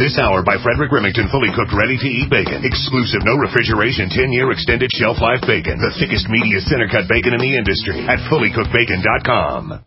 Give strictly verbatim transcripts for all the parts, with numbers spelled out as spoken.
This hour by Frederick Remington, fully cooked, ready-to-eat bacon. Exclusive, no refrigeration, ten-year extended shelf life bacon. The thickest, meatiest, center-cut bacon in the industry at fully cooked bacon dot com.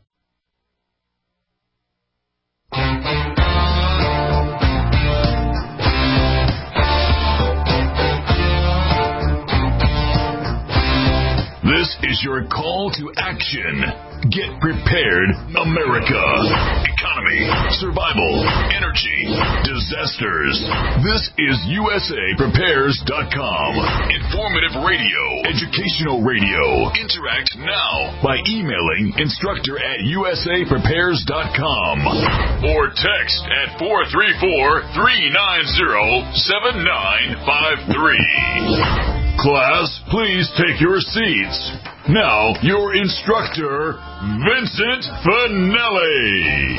This is your call to action. Get prepared, America. Economy, survival, energy, disasters. This is U S A Prepares dot com. Informative radio, educational radio. Interact now by emailing instructor at U S A Prepares dot com or text at four three four, three nine zero, seven nine five three. Class, please take your seats. Now, your instructor, Vincent Finelli.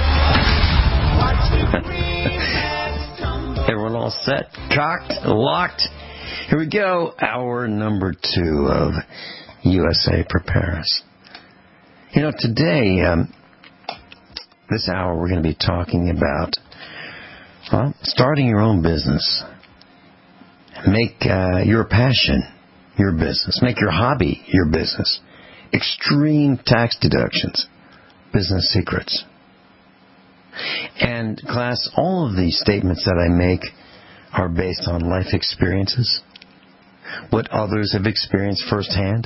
Everyone all set, cocked, locked. Here we go. Hour number two of U S A Prepares. You know, today, um, this hour, we're going to be talking about well, starting your own business. Make uh, your passion your business. Make your hobby your business. Extreme tax deductions. Business secrets. And class, all of these statements that I make are based on life experiences. What others have experienced firsthand.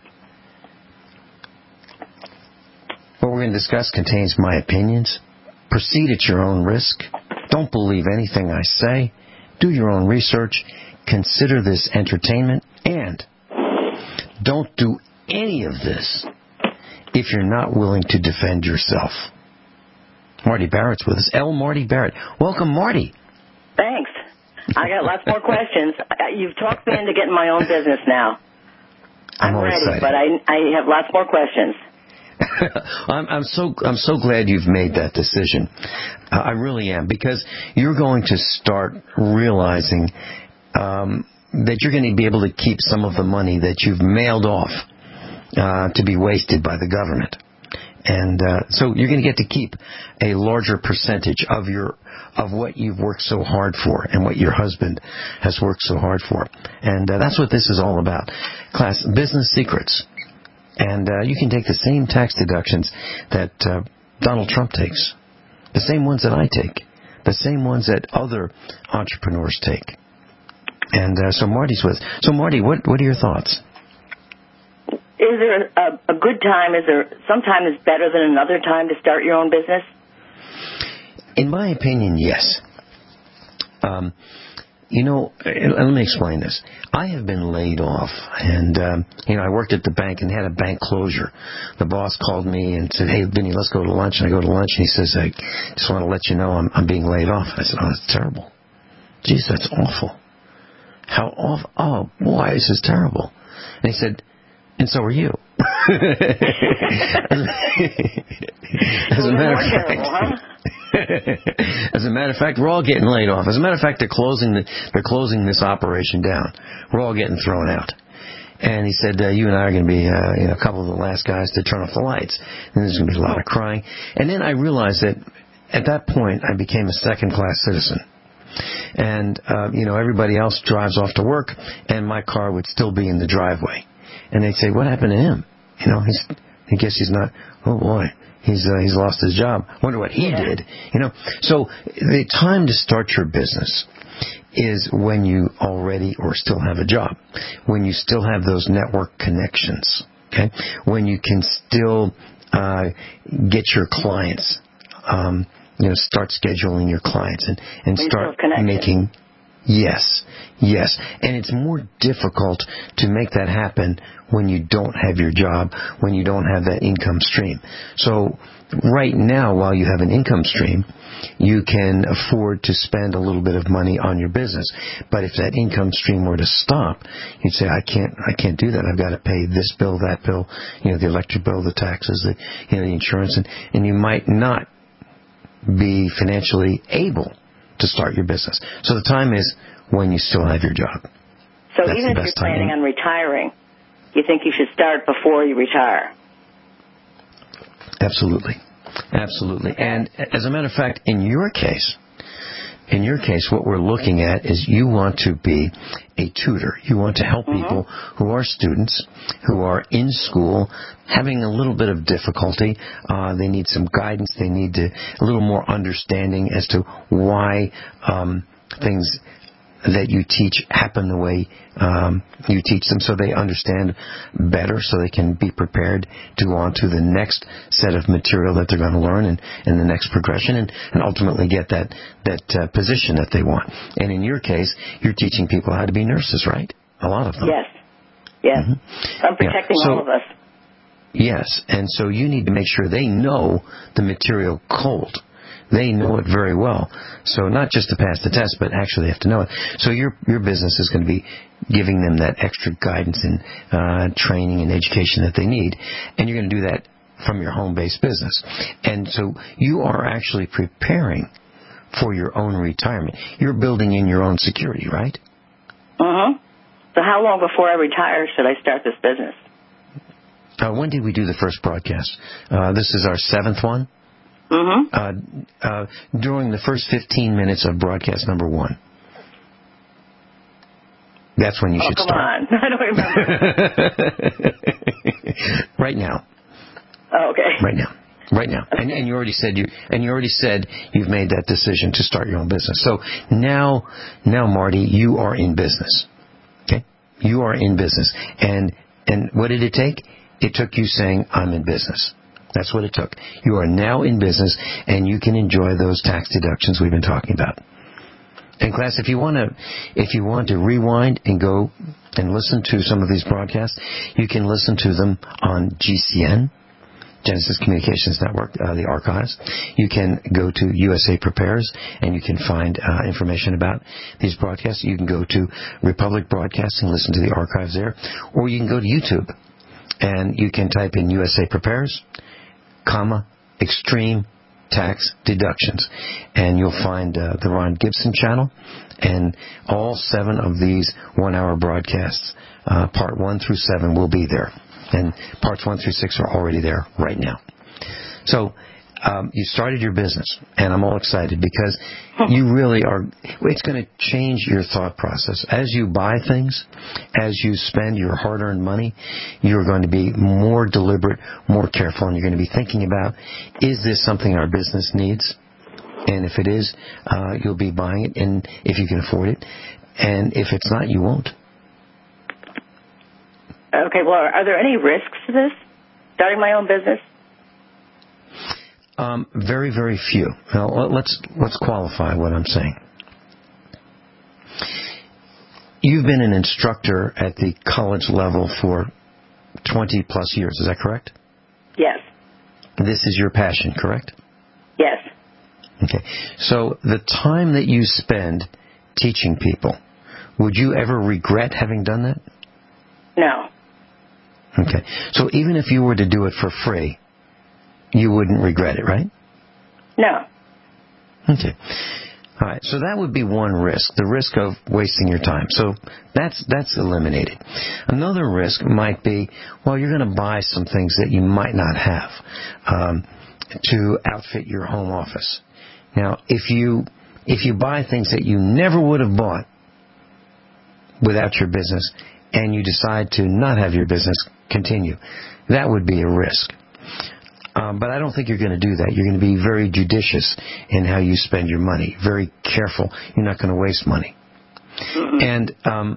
What we're going to discuss contains my opinions. Proceed at your own risk. Don't believe anything I say. Do your own research. Consider this entertainment, and don't do any of this if you're not willing to defend yourself. Marty Barrett's with us. L. Marty Barrett. Welcome, Marty. Thanks. I got lots more questions. You've talked me into getting my own business now. I'm, I'm ready, excited. but I, I have lots more questions. I'm, I'm so I'm so glad you've made that decision. Uh, I really am, because you're going to start realizing Um, that you're going to be able to keep some of the money that you've mailed off uh, to be wasted by the government. And uh, so you're going to get to keep a larger percentage of your of what you've worked so hard for and what your husband has worked so hard for. And uh, that's what this is all about. Class, business secrets. And uh, you can take the same tax deductions that uh, Donald Trump takes, the same ones that I take, the same ones that other entrepreneurs take. And uh, so Marty's with us. So, Marty, what what are your thoughts? Is there a, a good time? Is there some time is better than another time to start your own business? In my opinion, yes. Um, you know, let me explain this. I have been laid off, and um, you know, I worked at the bank and had a bank closure. The boss called me and said, "Hey, Vinny, let's go to lunch." And I go to lunch, and he says, "I just want to let you know I'm, I'm being laid off." I said, "Oh, that's terrible. Geez, that's awful. How awful. Oh, boy, this is terrible." And he said, "And so are you." As a matter of fact, as a matter of fact, we're all getting laid off. As a matter of fact, they're closing the, they're closing this operation down. We're all getting thrown out. And he said, uh, "You and I are going to be uh, you know, a couple of the last guys to turn off the lights." And there's going to be a lot of crying. And then I realized that at that point, I became a second-class citizen. And, uh, you know, everybody else drives off to work, and my car would still be in the driveway. And they'd say, "What happened to him? You know, he's, I guess he's not, oh boy, he's, uh, he's lost his job. Wonder what he did." You know, so the time to start your business is when you already or still have a job, when you still have those network connections, okay? When you can still, uh, get your clients, um, you know, start scheduling your clients and, and start making, yes, yes. And it's more difficult to make that happen when you don't have your job, when you don't have that income stream. So right now, while you have an income stream, you can afford to spend a little bit of money on your business. But if that income stream were to stop, you'd say, I can't, I can't do that. I've got to pay this bill, that bill, you know, the electric bill, the taxes, the, you know, the insurance, and, and you might not be financially able to start your business. So the time is when you still have your job. So That's even if you're planning on retiring, you think you should start before you retire? Absolutely. Absolutely. And as a matter of fact, in your case, in your case, what we're looking at is you want to be a tutor. You want to help mm-hmm. people who are students, who are in school, having a little bit of difficulty. Uh, they need some guidance. They need to, a little more understanding as to why um, things that you teach happen the way um, you teach them, so they understand better, so they can be prepared to go on to the next set of material that they're going to learn and, and the next progression, and, and ultimately get that, that uh, position that they want. And in your case, you're teaching people how to be nurses, right? A lot of them. Yes. Yes. Mm-hmm. I'm protecting yeah. so, all of us. Yes, and so you need to make sure they know the material cold. They know it very well. So not just to pass the test, but actually they have to know it. So your your business is going to be giving them that extra guidance and uh, training and education that they need. And you're going to do that from your home-based business. And so you are actually preparing for your own retirement. You're building in your own security, right? Uh-huh. So how long before I retire should I start this business? Uh, when did we do the first broadcast? Uh, this is our seventh one? Mm-hmm. Uh, uh, during the first fifteen minutes of broadcast number one. That's when you oh, should come start. on. I don't remember. Right now. Oh, okay. Right now. Right now. Okay. And, and you already said you and you already said you've made that decision to start your own business. So now now Marty, you are in business. Okay? You are in business. And and what did it take? It took you saying, I'm in business. That's what it took. You are now in business, and you can enjoy those tax deductions we've been talking about. And class, if you want to, if you want to rewind and go and listen to some of these broadcasts, you can listen to them on G C N, Genesis Communications Network, uh, the archives. You can go to U S A Prepares, and you can find uh, information about these broadcasts. You can go to Republic Broadcasting, listen to the archives there, or you can go to YouTube, and you can type in U S A Prepares, comma, extreme tax deductions. And you'll find uh, the Ron Gibson channel, and all seven of these one-hour broadcasts, uh, part one through seven, will be there. And parts one through six are already there right now. So um, you started your business, and I'm all excited because you really are, it's going to change your thought process. As you buy things, as you spend your hard-earned money, you're going to be more deliberate, more careful, and you're going to be thinking about, is this something our business needs? And if it is, uh, you'll be buying it, and if you can afford it. And if it's not, you won't. Okay, well, are there any risks to this, starting my own business? Um, very, very few. Now, let's let's qualify what I'm saying. You've been an instructor at the college level for twenty plus years. Is that correct? Yes. This is your passion, correct? Yes. Okay. So the time that you spend teaching people, would you ever regret having done that? No. Okay. So even if you were to do it for free, you wouldn't regret it, right? No. Okay. All right. So that would be one risk, the risk of wasting your time. So that's that's eliminated. Another risk might be, well, you're going to buy some things that you might not have um, to outfit your home office. Now, if you if you buy things that you never would have bought without your business, and you decide to not have your business continue, that would be a risk. Um, but I don't think you're going to do that. You're going to be very judicious in how you spend your money. Very careful. You're not going to waste money. Mm-hmm. And um,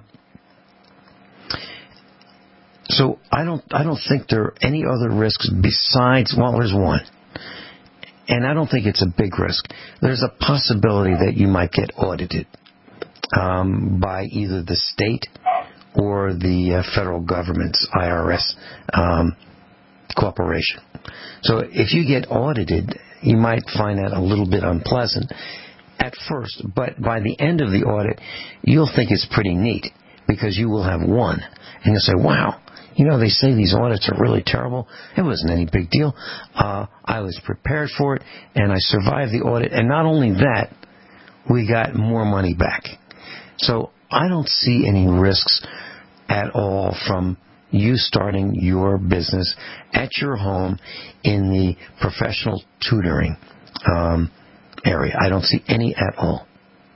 so I don't. I don't think there are any other risks besides. Well, there's one, and I don't think it's a big risk. There's a possibility that you might get audited um, by either the state or the uh, federal government's I R S um, corporation. So if you get audited, you might find that a little bit unpleasant at first, but by the end of the audit, you'll think it's pretty neat because you will have won. And you'll say, wow, you know, they say these audits are really terrible. It wasn't any big deal. Uh, I was prepared for it, and I survived the audit. And not only that, we got more money back. So I don't see any risks at all from you starting your business at your home in the professional tutoring um, area. I don't see any at all.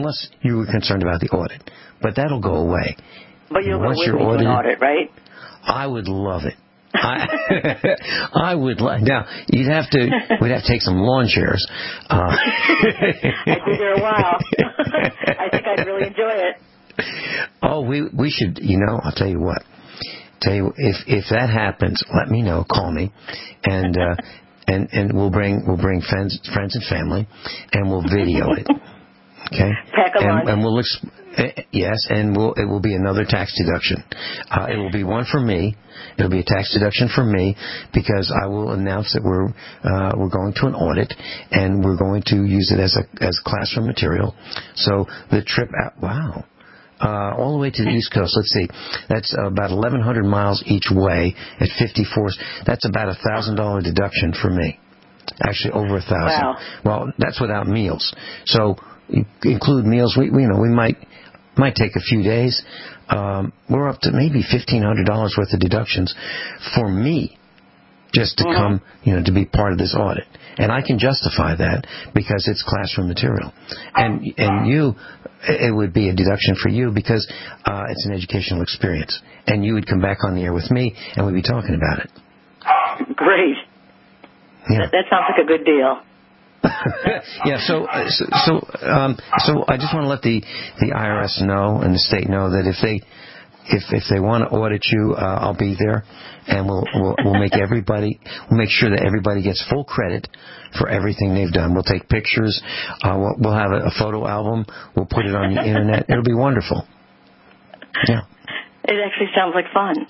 unless you were concerned about the audit. But that'll go away. But you'll Once go with you're me to audited, an audit, right? I would love it. I, I would like. Now you'd have to. We'd have to take some lawn chairs. Uh, I'd be there a while. I think I'd really enjoy it. Oh, we we should. You know, I'll tell you what. Tell you if if that happens, let me know. Call me, and uh, and and we'll bring we'll bring friends friends and family, and we'll video it. Okay. Pack a and, lunch. and we'll exp- uh, yes, and we'll it will be another tax deduction. Uh, it will be one for me. It'll be a tax deduction for me because I will announce that we're uh, we're going to an audit and we're going to use it as a as classroom material. So the trip out, wow. Uh, all the way to the East Coast. Let's see. That's about eleven hundred miles each way at fifty-four. That's about a one thousand dollars deduction for me. Actually, over a thousand. Wow. Well, that's without meals. So include meals. We, we you know we might might take a few days. Um, we're up to maybe fifteen hundred dollars worth of deductions for me just to mm-hmm. come, you know, to be part of this audit. And I can justify that because it's classroom material. And and you, it would be a deduction for you because uh, it's an educational experience. And you would come back on the air with me and we'd be talking about it. Great. Yeah. That, that sounds like a good deal. yeah, so uh, so so, um, so I just want to let the, the I R S know and the state know that if they if if they want to audit you, uh, I'll be there, and we'll we'll we'll make everybody we'll make sure that everybody gets full credit for everything they've done. We'll take pictures, uh, we'll, we'll have a, a photo album, we'll put it on the internet. It'll be wonderful. Yeah, it actually sounds like fun.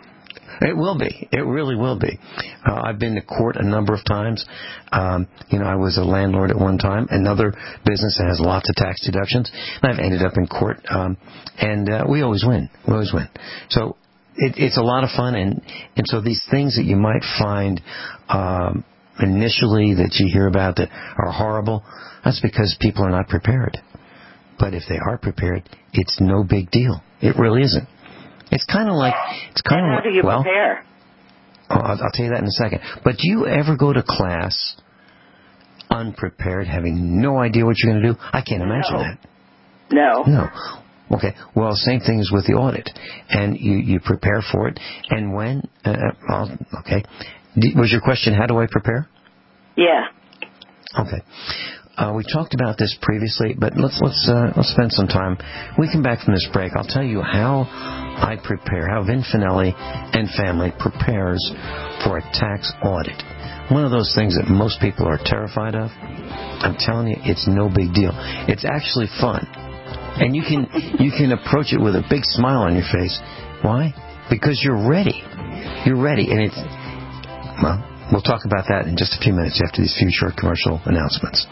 It will be. It really will be. Uh, I've been to court a number of times. Um, you know, I was a landlord at one time, another business that has lots of tax deductions, and I've ended up in court, um, and uh, we always win. We always win. So it, it's a lot of fun, and, and so these things that you might find um, initially that you hear about that are horrible, that's because people are not prepared. But if they are prepared, it's no big deal. It really isn't. It's kind of like it's kind of how like do you well. prepare? Oh, I'll, I'll tell you that in a second. But do you ever go to class unprepared, having no idea what you're going to do? I can't imagine no. that. No. No. Okay. Well, same thing as with the audit, and you you prepare for it. And when? Uh, well, okay. Was your question how do I prepare? Yeah. Okay. Uh, we talked about this previously, but let's let's uh, let's spend some time. When we come back from this break, I'll tell you how I prepare, how Vin Finelli and family prepares for a tax audit. One of those things that most people are terrified of. I'm telling you, it's no big deal. It's actually fun, and you can you can approach it with a big smile on your face. Why? Because you're ready. You're ready, and it's well. We'll talk about that in just a few minutes after these few short commercial announcements.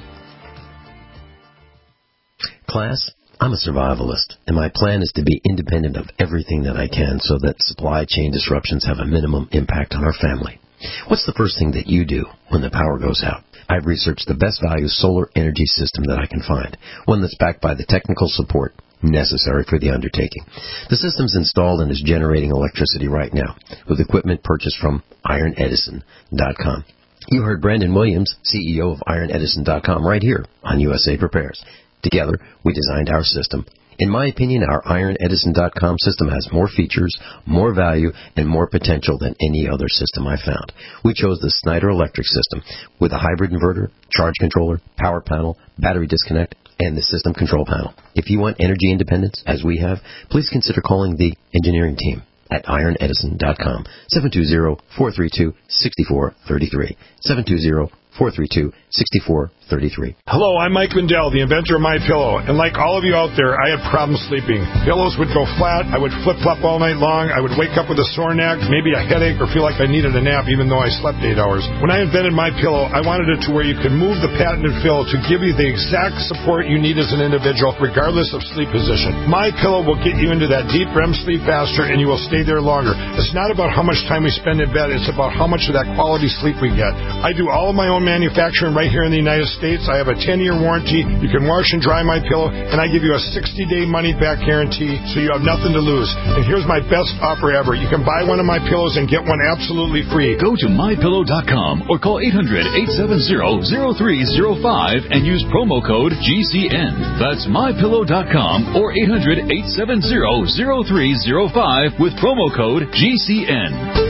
Class, I'm a survivalist, and my plan is to be independent of everything that I can so that supply chain disruptions have a minimum impact on our family. What's the first thing that you do when the power goes out? I've researched the best value solar energy system that I can find, one that's backed by the technical support necessary for the undertaking. The system's installed and is generating electricity right now with equipment purchased from iron edison dot com. You heard Brandon Williams, C E O of iron edison dot com, right here on U S A Prepares. Together, we designed our system. In my opinion, our iron edison dot com system has more features, more value, and more potential than any other system I found. We chose the Snyder Electric system with a hybrid inverter, charge controller, power panel, battery disconnect, and the system control panel. If you want energy independence, as we have, please consider calling the engineering team at iron edison dot com, seven two zero, four three two, six four three three, seven two zero, four three two, six four three three. Hello, I'm Mike Lindell, the inventor of MyPillow, and like all of you out there, I had problems sleeping. Pillows would go flat, I would flip-flop all night long, I would wake up with a sore neck, maybe a headache, or feel like I needed a nap even though I slept eight hours. When I invented MyPillow, I wanted it to where you could move the patented fill to give you the exact support you need as an individual, regardless of sleep position. MyPillow will get you into that deep R E M sleep faster, and you will stay there longer. It's not about how much time we spend in bed, it's about how much of that quality sleep we get. I do all of my own manufacturing right here in the United States. states. I have a ten-year warranty. You can wash and dry my pillow, and I give you a sixty-day money-back guarantee, so you have nothing to lose. And here's my best offer ever. You can buy one of my pillows and get one absolutely free. Go to my pillow dot com or call eight hundred, eight seven zero, zero three zero five and use promo code G C N. That's my pillow dot com or eight hundred, eight seven zero, zero three zero five with promo code G C N.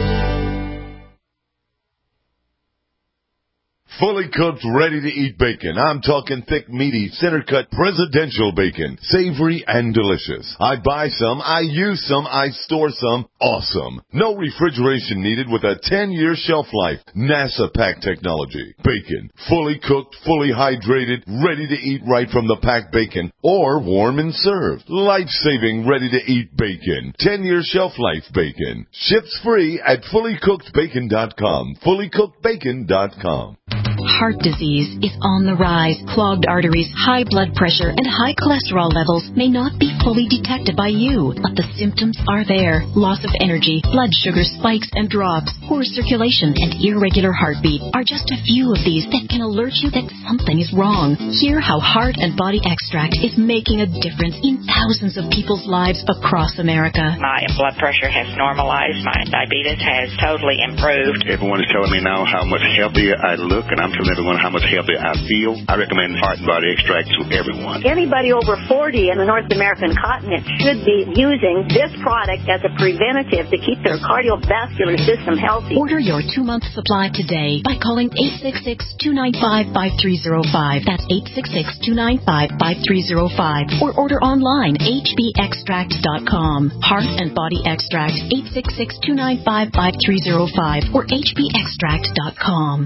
Fully cooked, ready-to-eat bacon. I'm talking thick, meaty, center-cut, presidential bacon. Savory and delicious. I buy some, I use some, I store some. Awesome. No refrigeration needed with a ten-year shelf life. NASA pack technology. Bacon. Fully cooked, fully hydrated, ready to eat right from the packed bacon. Or warm and served. Life-saving, ready-to-eat bacon. ten-year shelf life bacon. Ships free at fully cooked bacon dot com. fully cooked bacon dot com. Heart disease is on the rise. Clogged arteries, high blood pressure, and high cholesterol levels may not be fully detected by you, but the symptoms are there. Loss of energy, blood sugar spikes and drops, poor circulation, and irregular heartbeat are just a few of these that can alert you that something is wrong. Hear how Heart and Body Extract is making a difference in thousands of people's lives across America. My blood pressure has normalized. My diabetes has totally improved. Everyone is telling me now how much healthier I look, and I'm telling everyone how much healthier I feel. I recommend Heart and Body Extract to everyone. Anybody over forty in the North American continent should be using this product as a preventative to keep their cardiovascular system healthy. Order your two-month supply today by calling eight six six, two nine five, five three zero five. That's eight six six, two nine five, five three zero five. Or order online, h b extract dot com. Heart and Body Extract, eight six six, two nine five, five three zero five or h b extract dot com.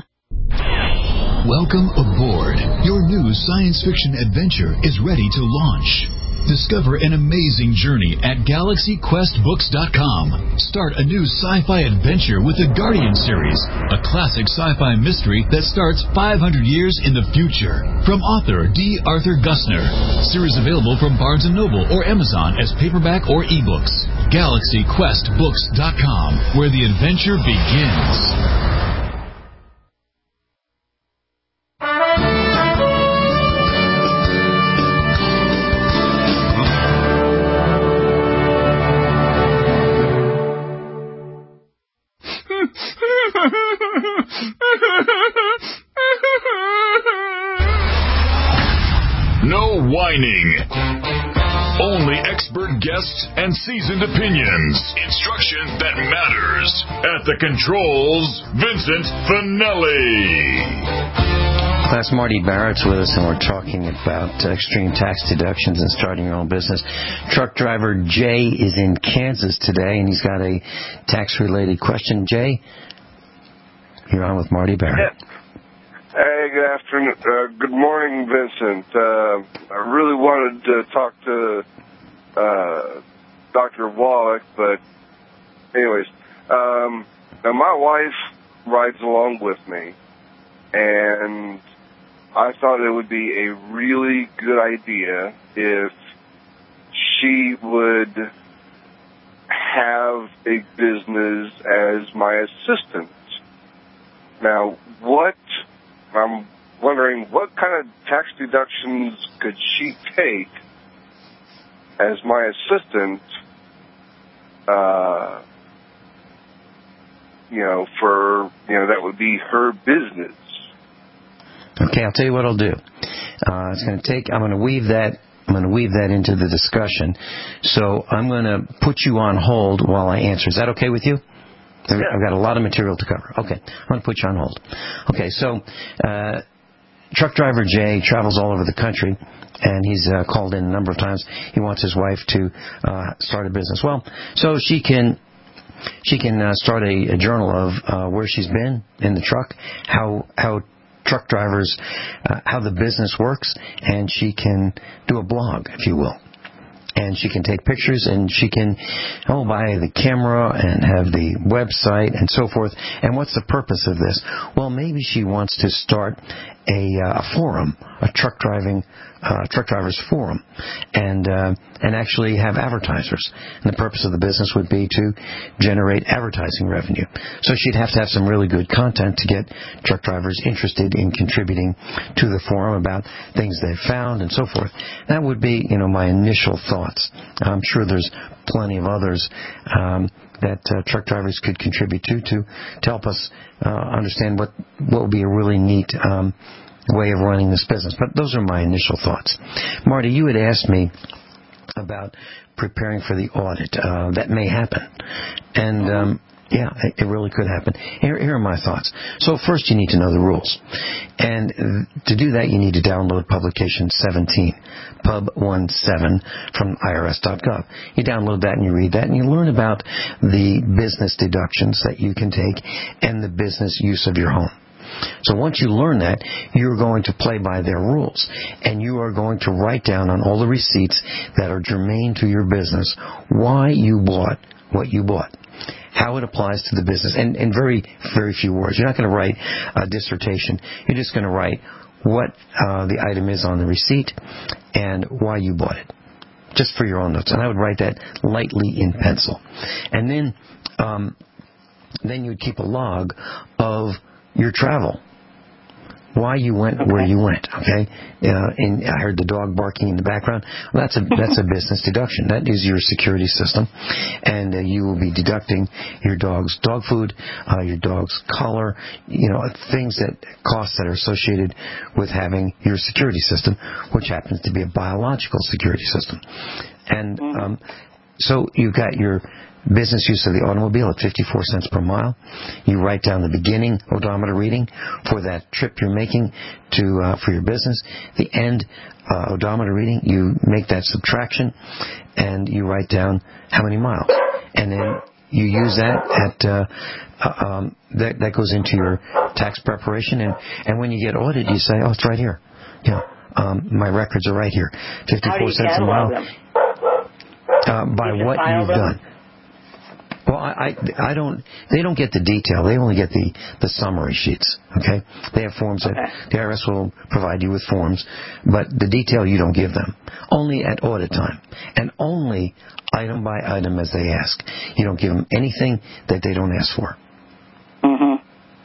Welcome aboard. Your new science fiction adventure is ready to launch. Discover an amazing journey at galaxy quest books dot com. Start a new sci-fi adventure with the Guardian series, a classic sci-fi mystery that starts five hundred years in the future. From author D. Arthur Gussner. Series available from Barnes and Noble or Amazon as paperback or ebooks. galaxy quest books dot com, where the adventure begins. No whining. Only expert guests and seasoned opinions. Instruction that matters. At the controls, Vincent Finelli. Class Marty Barrett's with us, and we're talking about uh, extreme tax deductions and starting your own business. Truck driver Jay is in Kansas today, and he's got a tax-related question. Jay, you're on with Marty Barrett. Yeah. Hey, good afternoon. Uh, good morning, Vincent. Uh, I really wanted to talk to uh, Doctor Wallach, but anyways, um, now my wife rides along with me, and I thought it would be a really good idea if she would have a business as my assistant. Now, what... I'm wondering what kind of tax deductions could she take as my assistant, uh, you know, for, you know, that would be her business. Okay, I'll tell you what I'll do. Uh, it's going to take, I'm going to weave that I'm going to weave that into the discussion. So I'm going to put you on hold while I answer. Is that okay with you? Yeah. I've got a lot of material to cover. Okay, I'm going to put you on hold. Okay, so uh, truck driver Jay travels all over the country, and he's uh, called in a number of times. He wants his wife to uh, start a business. Well, so she can she can uh, start a, a journal of uh, where she's been in the truck, how how truck drivers, uh, how the business works, and she can do a blog, if you will. And she can take pictures, and she can, oh, buy the camera and have the website and so forth. And what's the purpose of this? Well, maybe she wants to start a, uh, a forum, a truck driving uh, Truck Drivers Forum and uh, and actually have advertisers. And the purpose of the business would be to generate advertising revenue. So she'd have to have some really good content to get truck drivers interested in contributing to the forum about things they've found and so forth. That would be, you know, my initial thoughts. I'm sure there's plenty of others um, that uh, truck drivers could contribute to to, to help us uh, understand what, what would be a really neat um, way of running this business. But those are my initial thoughts. Marty, you had asked me about preparing for the audit. Uh, that may happen. And, um, yeah, it really could happen. Here, here are my thoughts. So first you need to know the rules. And to do that, you need to download Publication seventeen, Pub seventeen, from I R S dot gov. You download that and you read that and you learn about the business deductions that you can take and the business use of your home. So once you learn that, you're going to play by their rules, and you are going to write down on all the receipts that are germane to your business why you bought what you bought, how it applies to the business, and in very, very few words. You're not going to write a dissertation. You're just going to write what uh, the item is on the receipt and why you bought it, just for your own notes. And I would write that lightly in pencil. And then, um, then you would keep a log of your travel, why you went okay. where you went. Okay, uh, and I heard the dog barking in the background. Well, that's a that's a business deduction. That is your security system, and uh, you will be deducting your dog's dog food, uh, your dog's collar, you know, things that costs that are associated with having your security system, which happens to be a biological security system. And um, so you've got your business use of the automobile at fifty-four cents per mile. You write down the beginning odometer reading for that trip you're making to uh, for your business. The end uh, odometer reading, you make that subtraction, and you write down how many miles. And then you use that at uh, uh, um, that that goes into your tax preparation. And, and when you get audited, you say, oh, it's right here. Yeah, um, my records are right here. fifty-four cents a mile. Uh, by what you've them? done. Well, I, I, I don't. They don't get the detail. They only get the, the summary sheets. Okay, they have forms okay. that the I R S will provide you with forms, but the detail you don't give them. Only at audit time, and only item by item as they ask. You don't give them anything that they don't ask for. Mm-hmm.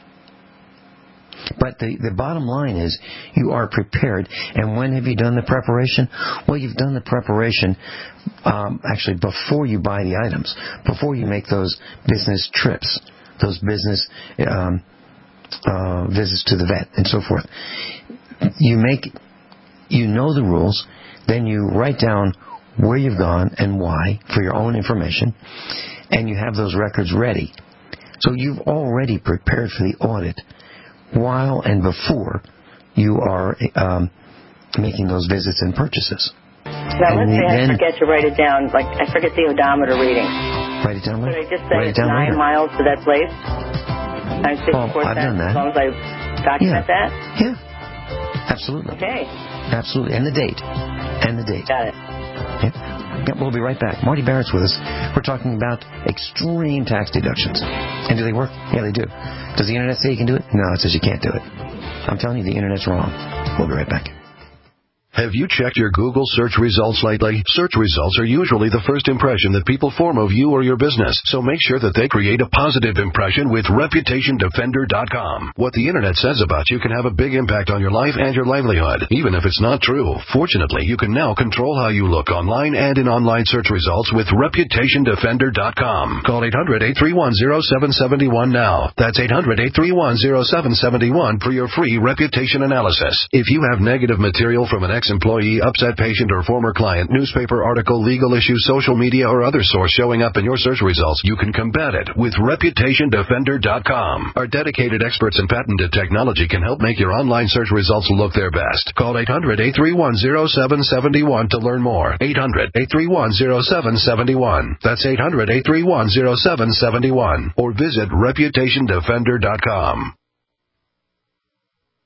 But the, the bottom line is you are prepared. And when have you done the preparation? Well, you've done the preparation um, actually before you buy the items, before you make those business trips, those business um, uh, visits to the vet and so forth. You make, you know the rules, then you write down where you've gone and why for your own information, and you have those records ready. So you've already prepared for the audit while and before you are um, making those visits and purchases. Now, let's say I forget to write it down, like I forget the odometer reading. Write it down later. Should I just say it's nine later. miles to that place? I'm oh, I've done that. As long as I document yeah. that? Yeah. Absolutely. Okay. Absolutely. And the date. And the date. Got it. Yeah. Yeah, we'll be right back. Marty Barrett's with us. We're talking about extreme tax deductions. And do they work? Yeah, they do. Does the Internet say you can do it? No, it says you can't do it. I'm telling you, the Internet's wrong. We'll be right back. Have you checked your Google search results lately? Search results are usually the first impression that people form of you or your business, so make sure that they create a positive impression with Reputation Defender dot com. What the Internet says about you can have a big impact on your life and your livelihood, even if it's not true. Fortunately, you can now control how you look online and in online search results with Reputation Defender dot com. Call eight hundred, eight three one, zero seven seven one now. That's eight hundred, eight three one, zero seven seven one for your free reputation analysis. If you have negative material from an ex-employee, upset patient, or former client, newspaper article, legal issue, social media, or other source showing up in your search results, you can combat it with Reputation Defender dot com. Our dedicated experts in patented technology can help make your online search results look their best. Call eight hundred, eight three one, zero seven seven one to learn more. eight hundred, eight three one, zero seven seven one. That's eight hundred, eight three one, zero seven seven one. Or visit Reputation Defender dot com.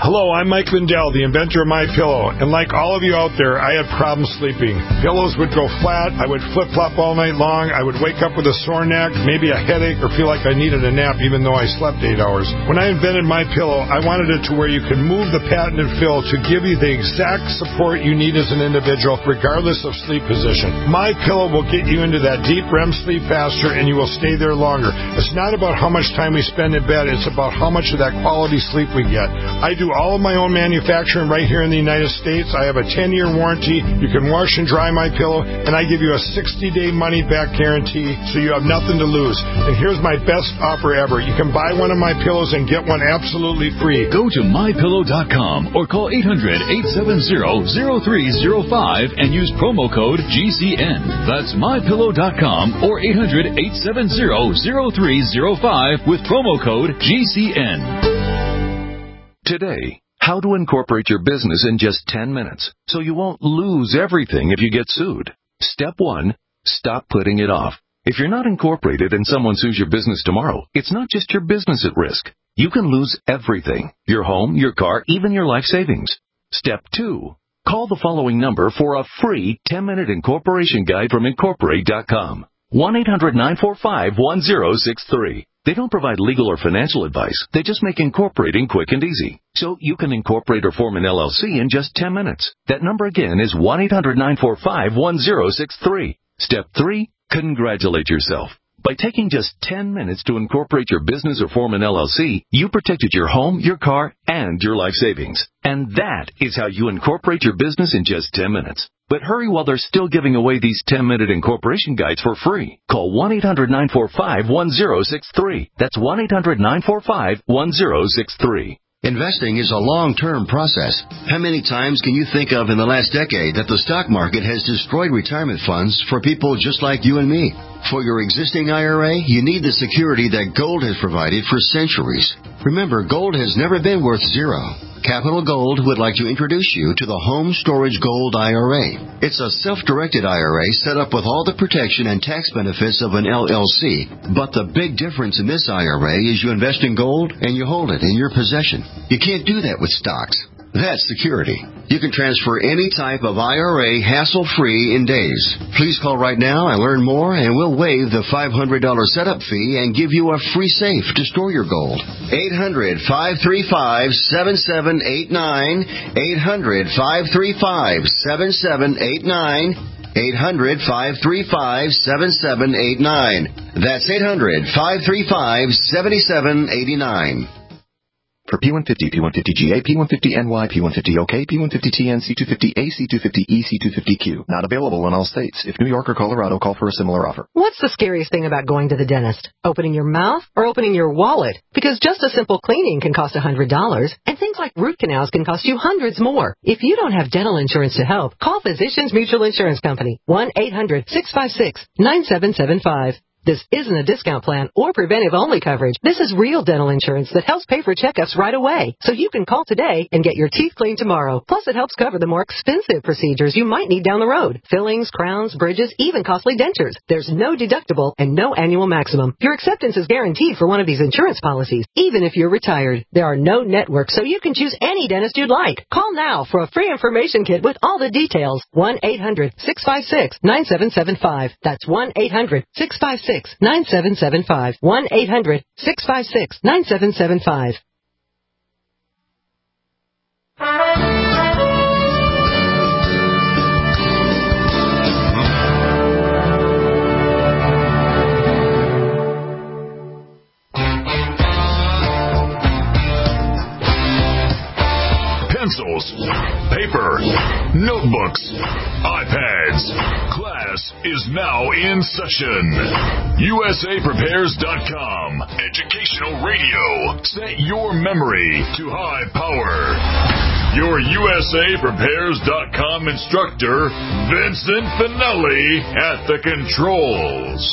Hello, I'm Mike Lindell, the inventor of MyPillow, and like all of you out there, I had problems sleeping. Pillows would go flat, I would flip-flop all night long, I would wake up with a sore neck, maybe a headache, or feel like I needed a nap even though I slept eight hours. When I invented MyPillow, I wanted it to where you could move the patented fill to give you the exact support you need as an individual, regardless of sleep position. MyPillow will get you into that deep R E M sleep faster, and you will stay there longer. It's not about how much time we spend in bed, it's about how much of that quality sleep we get. I do all of my own manufacturing right here in the United States. I have a ten-year warranty. You can wash and dry my pillow, and I give you a sixty-day money-back guarantee, so you have nothing to lose. And here's my best offer ever. You can buy one of my pillows and get one absolutely free. Go to my pillow dot com or call eight hundred, eight seven zero, zero three zero five and use promo code G C N. That's my pillow dot com or eight hundred, eight seven zero, zero three zero five with promo code G C N. Today, how to incorporate your business in just ten minutes so you won't lose everything if you get sued. Step one, stop putting it off. If you're not incorporated and someone sues your business tomorrow, it's not just your business at risk. You can lose everything, your home, your car, even your life savings. Step two, call the following number for a free ten-minute incorporation guide from incorporate dot com. one eight hundred, nine four five, one zero six three. They don't provide legal or financial advice. They just make incorporating quick and easy. So you can incorporate or form an L L C in just ten minutes. That number again is one eight hundred, nine four five, one zero six three. Step three, congratulate yourself. By taking just ten minutes to incorporate your business or form an L L C, you protected your home, your car, and your life savings. And that is how you incorporate your business in just ten minutes. But hurry while they're still giving away these ten-minute incorporation guides for free. Call one eight hundred, nine four five, one zero six three. That's one eight hundred, nine four five, one zero six three. Investing is a long-term process. How many times can you think of in the last decade that the stock market has destroyed retirement funds for people just like you and me? For your existing I R A, you need the security that gold has provided for centuries. Remember, gold has never been worth zero. Capital Gold would like to introduce you to the Home Storage Gold I R A. It's a self-directed I R A set up with all the protection and tax benefits of an L L C. But the big difference in this I R A is you invest in gold and you hold it in your possession. You can't do that with stocks. That's security. You can transfer any type of I R A hassle-free in days. Please call right now and learn more, and we'll waive the five hundred dollars setup fee and give you a free safe to store your gold. eight hundred, five three five, seven seven eight nine. eight hundred, five three five, seven seven eight nine. eight hundred, five three five, seven seven eight nine. That's eight hundred, five three five, seven seven eight nine. For P one fifty, P one fifty G A, P one fifty N Y, P one fifty O K, P one fifty T N, C two fifty A, C two fifty E, C two fifty Q. Not available in all states. If New York or Colorado, call for a similar offer. What's the scariest thing about going to the dentist? Opening your mouth or opening your wallet? Because just a simple cleaning can cost one hundred dollars, and things like root canals can cost you hundreds more. If you don't have dental insurance to help, call Physicians Mutual Insurance Company, one eight hundred, six five six, nine seven seven five. This isn't a discount plan or preventive-only coverage. This is real dental insurance that helps pay for checkups right away. So you can call today and get your teeth cleaned tomorrow. Plus, it helps cover the more expensive procedures you might need down the road. Fillings, crowns, bridges, even costly dentures. There's no deductible and no annual maximum. Your acceptance is guaranteed for one of these insurance policies, even if you're retired. There are no networks, so you can choose any dentist you'd like. Call now for a free information kit with all the details. one eight hundred, six five six, nine seven seven five. That's one eight hundred, six five six, nine seven seven five. one eight hundred, six five six, nine seven seven five. Pencils, paper, notebooks, iPads. Class is now in session. U S A Prepares dot com. Educational radio. Set your memory to high power. Your U S A Prepares dot com instructor, Vincent Finelli, at the controls.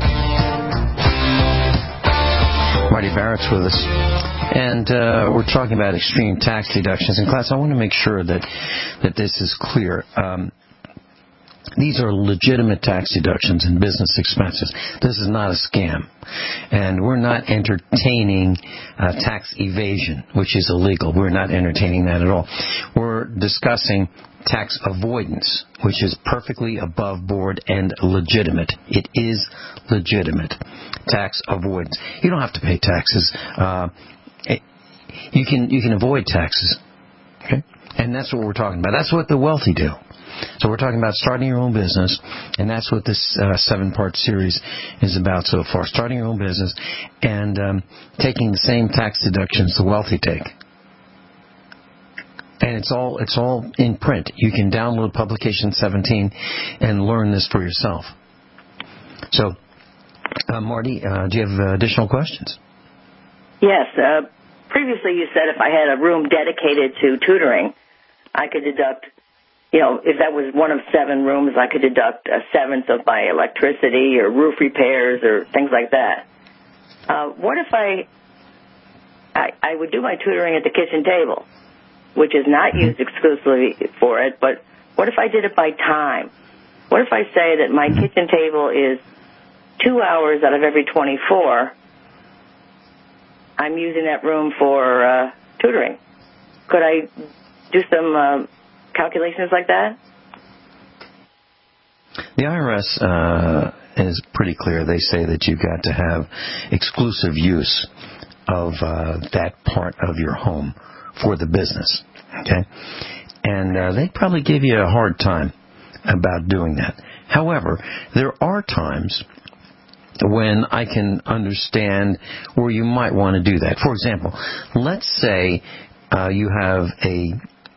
Marty Barrett's with us. And uh, we're talking about extreme tax deductions. In class, I want to make sure that, that this is clear. Um, These are legitimate tax deductions and business expenses. This is not a scam. And we're not entertaining uh, tax evasion, which is illegal. We're not entertaining that at all. We're discussing tax avoidance, which is perfectly above board and legitimate. It is legitimate. Tax avoidance. You don't have to pay taxes. Uh, it, you can you can avoid taxes. Okay? And that's what we're talking about. That's what the wealthy do. So we're talking about starting your own business, and that's what this uh, seven-part series is about so far. Starting your own business and um, taking the same tax deductions the wealthy take. And it's all it's all in print. You can download Publication seventeen and learn this for yourself. So, uh, Marty, uh, do you have uh, additional questions? Yes. Uh, previously you said if I had a room dedicated to tutoring, I could deduct, you know, if that was one of seven rooms, I could deduct a seventh of my electricity or roof repairs or things like that. Uh, what if I, I, I would do my tutoring at the kitchen table, which is not used exclusively for it, but what if I did it by time? What if I say that my kitchen table is two hours out of every twenty-four, I'm using that room for uh, tutoring? Could I do some uh, calculations like that? The I R S uh, is pretty clear. They say that you've got to have exclusive use of uh, that part of your home for the business. Okay? And uh, they probably give you a hard time about doing that. However, there are times when I can understand where you might want to do that. For example, let's say uh, you have a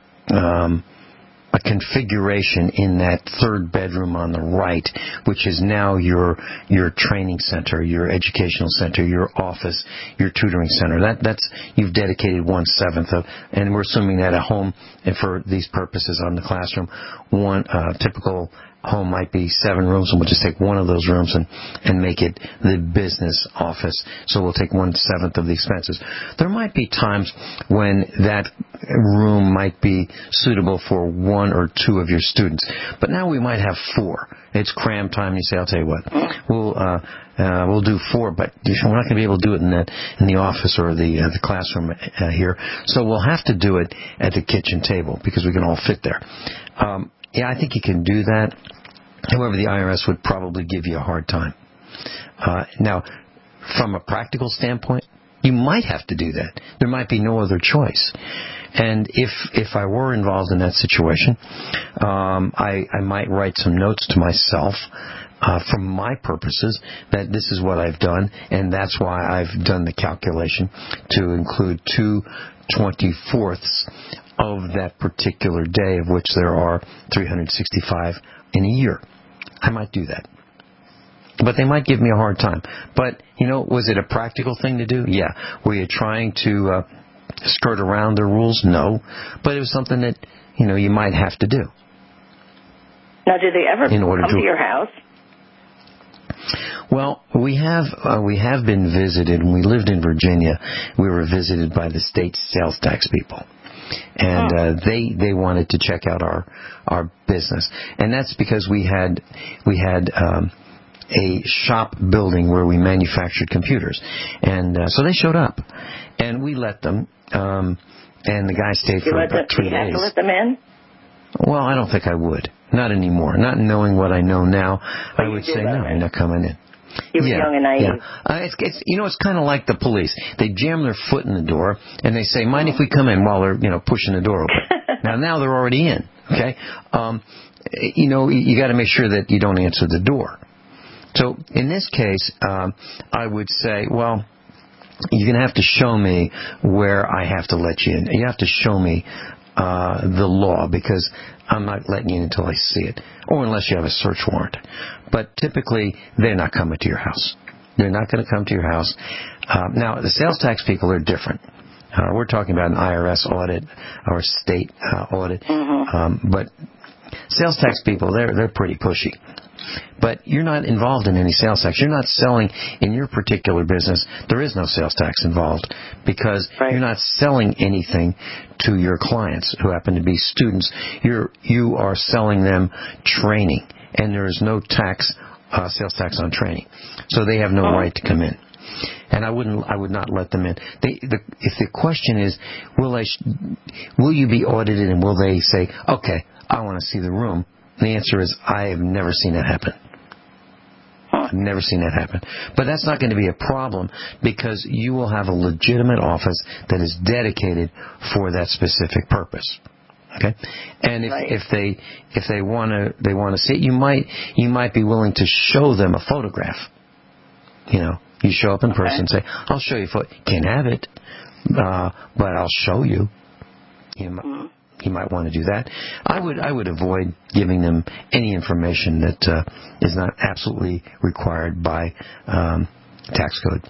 um, a configuration in that third bedroom on the right, which is now your your training center, your educational center, your office, your tutoring center. That that's you've dedicated one seventh of, and we're assuming that a home, and for these purposes on the classroom, one uh, typical home might be seven rooms, and we'll just take one of those rooms and, and make it the business office. So we'll take one-seventh of the expenses. There might be times when that room might be suitable for one or two of your students. But now we might have four. It's cram time. You say, I'll tell you what, we'll uh, uh, we'll do four, but we're not going to be able to do it in that in the office or the uh, the classroom uh, here. So we'll have to do it at the kitchen table because we can all fit there. Um, Yeah, I think you can do that. However, the I R S would probably give you a hard time. Uh, now, from a practical standpoint, you might have to do that. There might be no other choice. And if if I were involved in that situation, um, I, I might write some notes to myself uh, for my purposes that this is what I've done, and that's why I've done the calculation to include two twenty-fourths of that particular day, of which there are three hundred sixty-five in a year. I might do that. But they might give me a hard time. But, you know, was it a practical thing to do? Yeah. Were you trying to uh, skirt around the rules? No. But it was something that, you know, you might have to do. Now, did they ever in order come to, to your house? Well, we have uh, we have been visited. When we lived in Virginia, we were visited by the state sales tax people. And uh, they they wanted to check out our our business, and that's because we had we had um, a shop building where we manufactured computers, and uh, so they showed up, and we let them, um, and the guy stayed you for let about them, three you days. have to let them in? Well, I don't think I would, not anymore. Not knowing what I know now, But I you would did say let no, them you're in. not coming in. You were yeah, young and naive. Yeah. Uh, it's, it's, you know, it's kind of like the police. They jam their foot in the door, and they say, mind if we come in, while they're, you know, pushing the door open. now, now they're already in, okay? Um, you know, you, you got to make sure that you don't answer the door. So, in this case, um, I would say, well, you're going to have to show me where I have to let you in. You have to show me uh, the law, because I'm not letting you in until I see it, or unless you have a search warrant. But typically, they're not coming to your house. They're not going to come to your house. Uh, now, the sales tax people are different. Uh, we're talking about an I R S audit or a state uh, audit. Mm-hmm. Um, but sales tax people, they're they're pretty pushy. But you're not involved in any sales tax. You're not selling in your particular business. There is no sales tax involved because right. you're not selling anything to your clients who happen to be students. You're you are selling them training, and there is no tax, uh, sales tax on training. So they have no oh. right to come in. And I wouldn't, I would not let them in. They, the, if the question is, will they, will you be audited, and will they say, okay, I want to see the room? The answer is, I have never seen that happen. I've never seen that happen. But that's not going to be a problem because you will have a legitimate office that is dedicated for that specific purpose. Okay, and if, right. if they if they want to they want to see it, you might you might be willing to show them a photograph. You know. You show up in person and say, I'll show you. Can't have it, uh, but I'll show you. You might, mm-hmm. you might want to do that. I would I would avoid giving them any information that uh, is not absolutely required by um, tax code.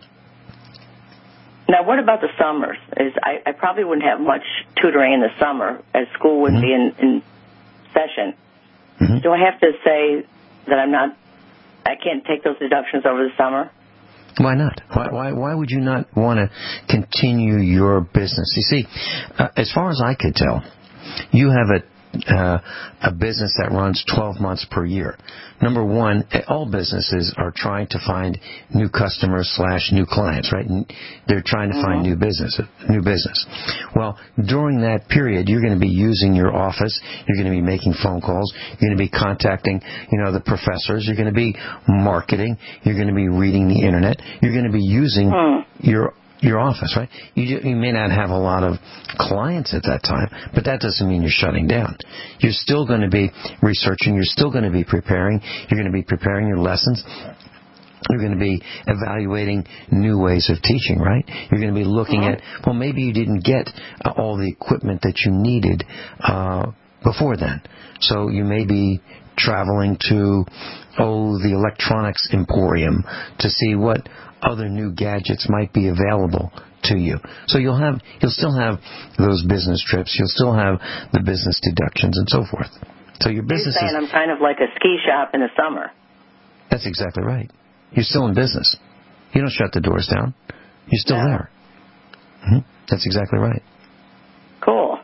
Now, what about the summers? Is I, I probably wouldn't have much tutoring in the summer as school would mm-hmm. be in, in session. Mm-hmm. Do I have to say that I'm not, I can't take those deductions over the summer? Why not? Why, why, why would you not want to continue your business? You see, uh, as far as I could tell, you have a uh, a business that runs twelve months per year. Number one, all businesses are trying to find new customers slash new clients, right? And they're trying to mm-hmm. find new business, new business. Well, during that period, you're going to be using your office. You're going to be making phone calls. You're going to be contacting, you know, the professors. You're going to be marketing. You're going to be reading the internet. You're going to be using mm. your your office, right? You, you may not have a lot of clients at that time, but that doesn't mean you're shutting down. You're still going to be researching. You're still going to be preparing. You're going to be preparing your lessons. You're going to be evaluating new ways of teaching, right? You're going to be looking at, well, maybe you didn't get uh, all the equipment that you needed uh, before then. So you may be traveling to, oh, the electronics emporium to see what other new gadgets might be available to you. So you'll have, you'll still have those business trips. You'll still have the business deductions and so forth. So your business You're saying is, I'm kind of like a ski shop in the summer. That's exactly right. You're still in business. You don't shut the doors down. You're still no. there. Mm-hmm. That's exactly right. Cool.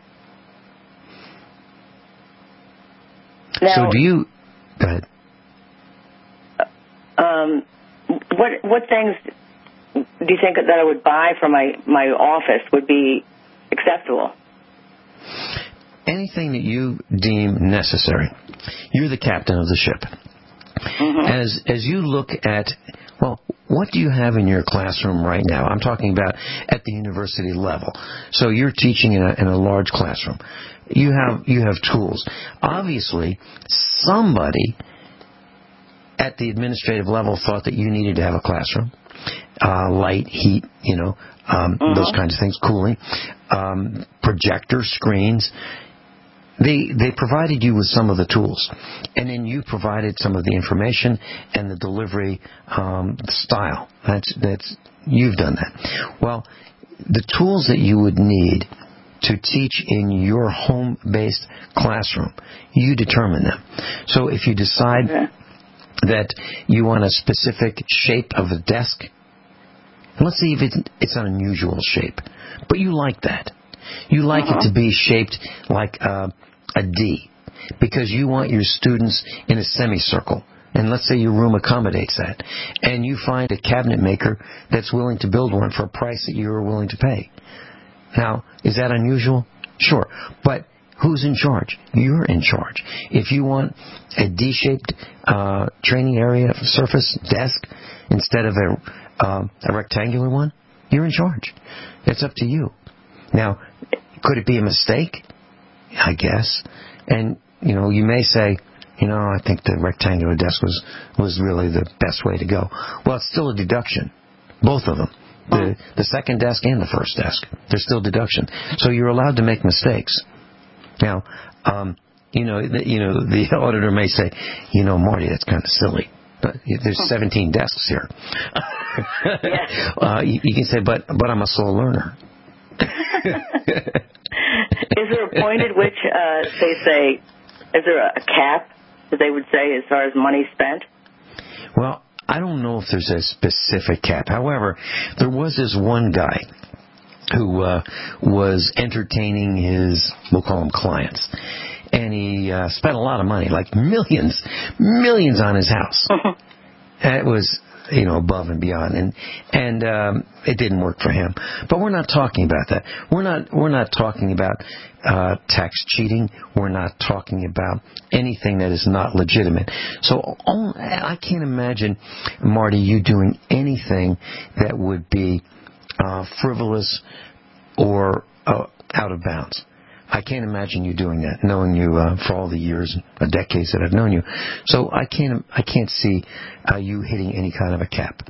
Now, so do you... Go ahead. Um, what what things do you think that I would buy for my, my office would be acceptable? Anything that you deem necessary. You're the captain of the ship. Mm-hmm. As as you look at, well, what do you have in your classroom right now? I'm talking about at the university level. So you're teaching in a, in a large classroom. You have you have tools. Obviously, somebody at the administrative level thought that you needed to have a classroom, uh, light, heat, you know, um, mm-hmm. those kinds of things, cooling, um, projector screens. They they provided you with some of the tools, and then you provided some of the information and the delivery um, style. That's that's you've done that. Well, the tools that you would need to teach in your home-based classroom, you determine them. So if you decide yeah. that you want a specific shape of a desk, and let's see if it's, it's an unusual shape, but you like that. You like uh-huh. it to be shaped like a, a D, because you want your students in a semicircle. And let's say your room accommodates that. And you find a cabinet maker that's willing to build one for a price that you're willing to pay. Now, is that unusual? Sure. But who's in charge? You're in charge. If you want a D-shaped uh, training area surface desk instead of a, um, a rectangular one, you're in charge. It's up to you. Now, could it be a mistake? I guess. And, you know, you may say, you know, I think the rectangular desk was, was really the best way to go. Well, it's still a deduction. Both of them. The, the second desk and the first desk. They're still deduction. So you're allowed to make mistakes. Now, um, you know, the, you know, the auditor may say, you know, Marty, that's kind of silly. But there's seventeen desks here. uh, you, you can say, but but I'm a slow learner. Is there a point at which uh, they say, is there a cap that they would say as far as money spent? Well, I don't know if there's a specific cap. However, there was this one guy who uh, was entertaining his, we'll call them clients, and he uh, spent a lot of money, like millions, millions on his house. It was, you know, above and beyond, and and um, it didn't work for him. But we're not talking about that. We're not we're not talking about uh, tax cheating. We're not talking about anything that is not legitimate. So oh, I can't imagine, Marty, you doing anything that would be uh, frivolous or uh, out of bounds. I can't imagine you doing that, knowing you uh, for all the years, uh, decades that I've known you. So I can't, I can't see uh, you hitting any kind of a cap,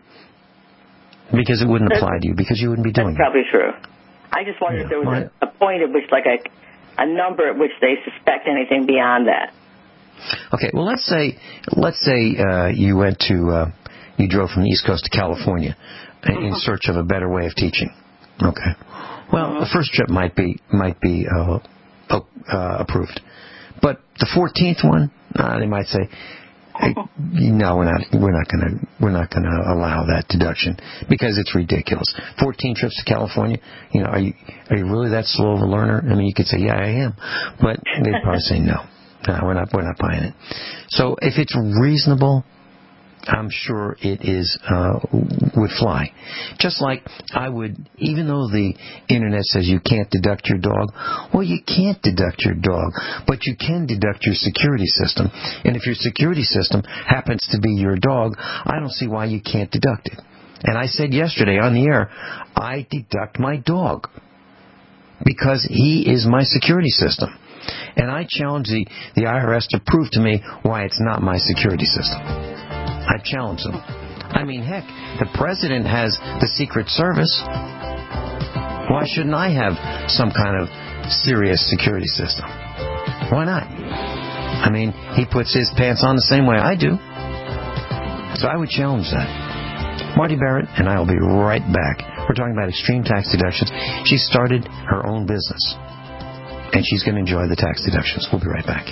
because it wouldn't apply to you, because you wouldn't be doing That's probably it. true. I just wondered Yeah. if there was Well, a, a point at which, like a, a number at which they suspect anything beyond that. Okay, well, let's say, let's say uh, you went to, uh, you drove from the East Coast to California in search of a better way of teaching. Okay. Well, the first trip might be might be uh, uh, approved, but the fourteenth one, uh, they might say, hey, "No, we're not. We're not going to. We're not going to allow that deduction because it's ridiculous." Fourteen trips to California. You know, are you are you really that slow of a learner? I mean, you could say, "Yeah, I am," but they'd probably say, "No, no, we're not. We're not buying it." So if it's reasonable, I'm sure it is uh, would fly. Just like I would, even though the internet says you can't deduct your dog, well, you can't deduct your dog, but you can deduct your security system. And if your security system happens to be your dog, I don't see why you can't deduct it. And I said yesterday on the air, I deduct my dog because he is my security system. And I challenge the, the I R S to prove to me why it's not my security system. I challenge them. I mean, heck, the president has the Secret Service. Why shouldn't I have some kind of serious security system? Why not? I mean, he puts his pants on the same way I do. So I would challenge that. Marty Barrett and I will be right back. We're talking about extreme tax deductions. She started her own business, and she's going to enjoy the tax deductions. We'll be right back.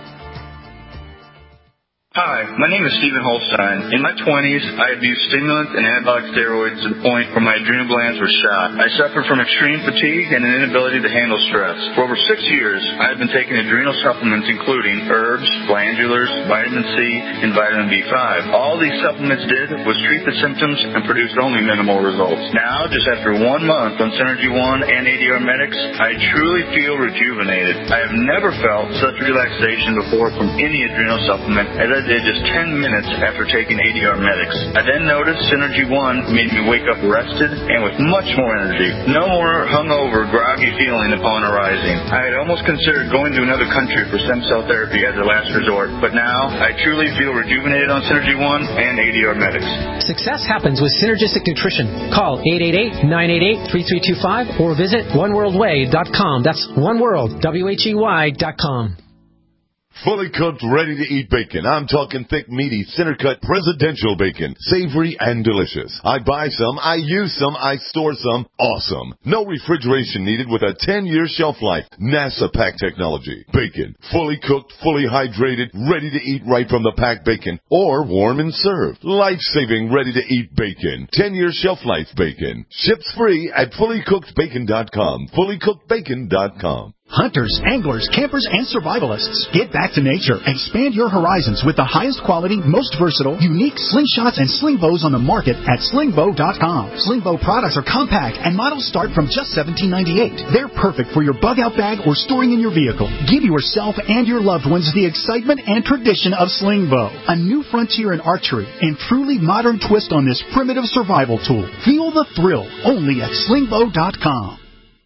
Hi, my name is Stephen Holstein. In my twenties, I abused stimulants and anabolic steroids to the point where my adrenal glands were shot. I suffered from extreme fatigue and an inability to handle stress. For over six years, I have been taking adrenal supplements including herbs, glandulars, vitamin C, and vitamin B five. All these supplements did was treat the symptoms and produced only minimal results. Now, just after one month on Synergy One and A D R Medics, I truly feel rejuvenated. I have never felt such relaxation before from any adrenal supplement as I did just ten minutes after taking A D R Medics. I then noticed Synergy One made me wake up rested and with much more energy. No more hungover, groggy feeling upon arising. I had almost considered going to another country for stem cell therapy as a last resort, but now I truly feel rejuvenated on Synergy One and A D R Medics. Success happens with Synergistic Nutrition. Call eight eight eight, nine eight eight, three three two five or visit one world way dot com. That's oneworld, W H E Y dot com. Fully cooked, ready-to-eat bacon. I'm talking thick, meaty, center-cut presidential bacon. Savory and delicious. I buy some, I use some, I store some. Awesome. No refrigeration needed with a ten-year shelf life. NASA pack technology. Bacon. Fully cooked, fully hydrated, ready to eat right from the packed bacon. Or warm and served. Life-saving, ready-to-eat bacon. ten-year shelf life bacon. Ships free at fully cooked bacon dot com. fully cooked bacon dot com. Hunters, anglers, campers, and survivalists. Get back to nature. Expand your horizons with the highest quality, most versatile, unique slingshots and sling bows on the market at sling bow dot com. Sling bow products are compact and models start from just seventeen ninety-eight. They're perfect for your bug out bag or storing in your vehicle. Give yourself and your loved ones the excitement and tradition of sling bow. A new frontier in archery and truly modern twist on this primitive survival tool. Feel the thrill only at sling bow dot com.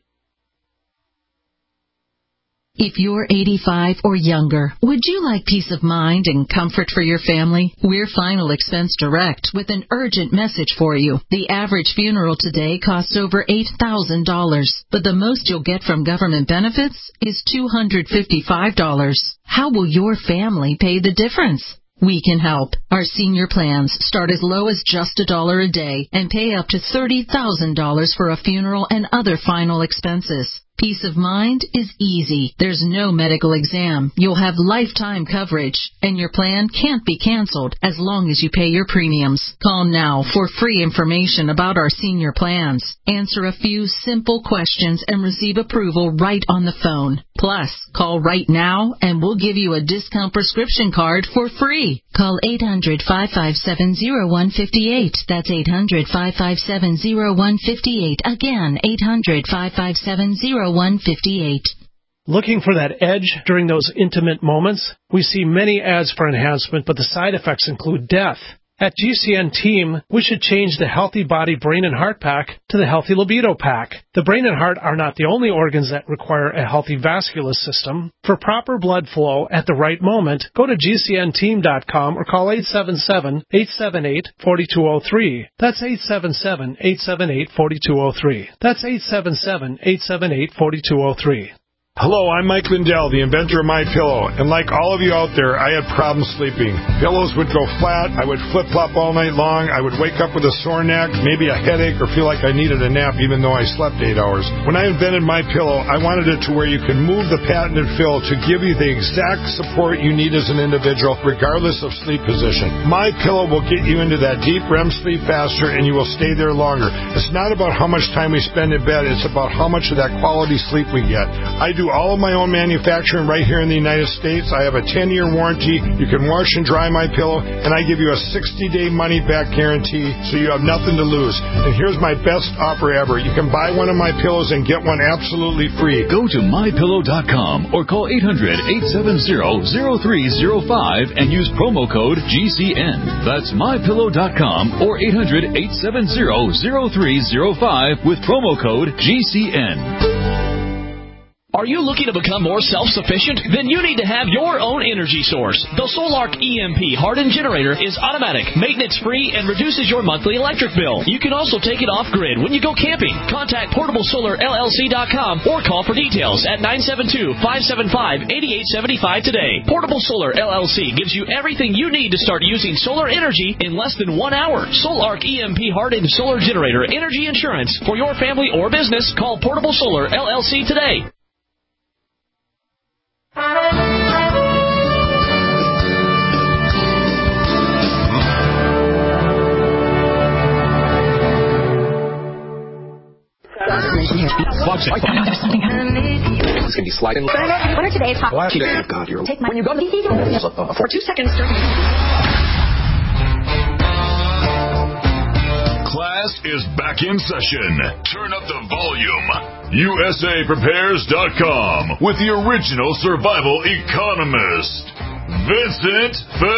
If you're eighty-five or younger, would you like peace of mind and comfort for your family? We're Final Expense Direct with an urgent message for you. The average funeral today costs over eight thousand dollars, but the most you'll get from government benefits is two hundred fifty-five dollars. How will your family pay the difference? We can help. Our senior plans start as low as just a dollar a day and pay up to thirty thousand dollars for a funeral and other final expenses. Peace of mind is easy. There's no medical exam. You'll have lifetime coverage, and your plan can't be canceled as long as you pay your premiums. Call now for free information about our senior plans. Answer a few simple questions and receive approval right on the phone. Plus, call right now and we'll give you a discount prescription card for free. Call eight hundred, five five seven, zero one five eight. That's eight hundred, five five seven, zero one five eight. Again, eight hundred, five five seven, zero one five eight. Looking for that edge during those intimate moments? We see many ads for enhancement, but the side effects include death. At G C N Team, we should change the Healthy Body Brain and Heart Pack to the Healthy Libido Pack. The brain and heart are not the only organs that require a healthy vascular system. For proper blood flow at the right moment, go to G C N team dot com or call eight seven seven, eight seven eight, four two zero three. That's eight seven seven, eight seven eight, four two zero three. That's eight seven seven, eight seven eight, four two zero three. Hello, I'm Mike Lindell, the inventor of MyPillow, and like all of you out there, I had problems sleeping. Pillows would go flat, I would flip-flop all night long, I would wake up with a sore neck, maybe a headache, or feel like I needed a nap even though I slept eight hours. When I invented MyPillow, I wanted it to where you can move the patented fill to give you the exact support you need as an individual, regardless of sleep position. MyPillow will get you into that deep R E M sleep faster, and you will stay there longer. It's not about how much time we spend in bed, it's about how much of that quality sleep we get. I do all of my own manufacturing right here in the United States. I have a ten-year warranty. You can wash and dry my pillow, and I give you a sixty-day money-back guarantee, so you have nothing to lose. And here's my best offer ever. You can buy one of my pillows and get one absolutely free. Go to my pillow dot com or call eight hundred, eight seven zero, zero three zero five and use promo code G C N. That's my pillow dot com or eight hundred, eight seven zero, zero three zero five with promo code G C N. Are you looking to become more self-sufficient? Then you need to have your own energy source. The Solark E M P hardened generator is automatic, maintenance-free, and reduces your monthly electric bill. You can also take it off-grid when you go camping. Contact portable solar L L C dot com or call for details at nine seven two, five seven five, eight eight seven five today. Portable Solar L L C gives you everything you need to start using solar energy in less than one hour. Solark E M P hardened solar generator energy insurance for your family or business. Call Portable Solar L L C today. Fox it. It's going to be sliding. What are today's hot? Well, oh God, you're take my, when you go to the for two seconds. Class is back in session. Turn up the volume. U S A Prepares dot com with the original survival economist, Vincent